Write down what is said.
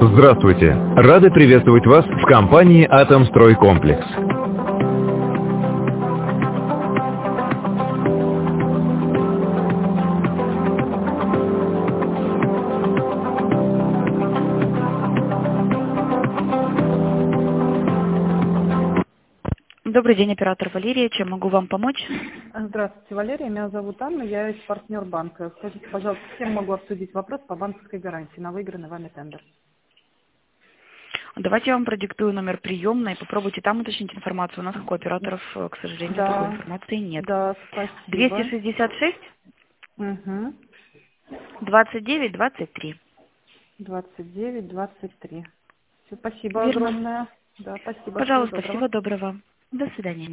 Здравствуйте! Рады приветствовать вас в компании «Атомстройкомплекс». Добрый день, оператор Валерия. Чем могу вам помочь? Здравствуйте, Валерия. Меня зовут Анна, я партнер банка. Скажите, пожалуйста, с кем могу обсудить вопрос по банковской гарантии на выигранный вами тендер? Давайте я вам продиктую номер приемной. Попробуйте там уточнить информацию. У нас, как у операторов, к сожалению, такой информации нет. Да, спасибо. 266 Угу. 29 23. 29-23. Спасибо Верно. огромное. Да, спасибо. Всего Пожалуйста, доброго. всего доброго. До свидания.